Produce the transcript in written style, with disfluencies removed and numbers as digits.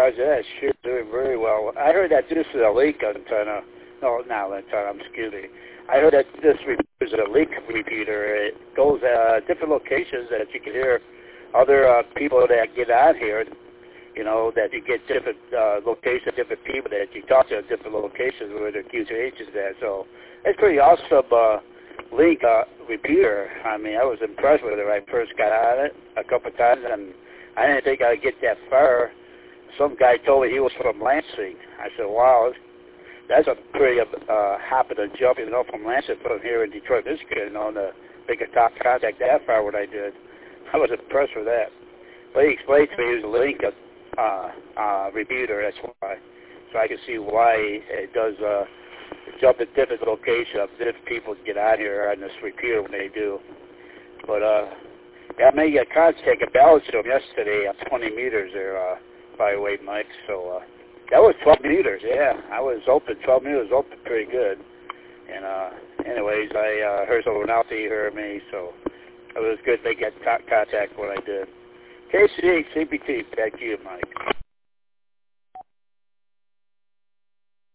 Roger that. Sure, doing very well. I heard that this is a leak antenna. No, not antenna, excuse me. I heard that this is a leak repeater. It goes different locations that you can hear other people that get on here, you know, that you get different locations, different people that you talk to at different locations where the QTH is at. So it's pretty awesome leak repeater. I mean, I was impressed with it when I first got on it a couple of times, and I didn't think I'd get that far. Some guy told me he was from Lansing. I said, wow, that's a pretty hopping and jumping, you know, from Lansing from here in Detroit, Michigan, you know, to make a top contact that far what I did. I was impressed with that. But he explained to me it was a link repeater, that's why. So I can see why it does jump at different locations. Different people get out here on this repeater when they do. But I made a contact, a balance to him yesterday at 20 meters there, by the way, Mike. So that was 12 meters, yeah. I was open, 12 meters open pretty good. And anyways, I heard someone else, he heard me, so it was good they got contact when I did. KCH, CBT, back to you, Mike.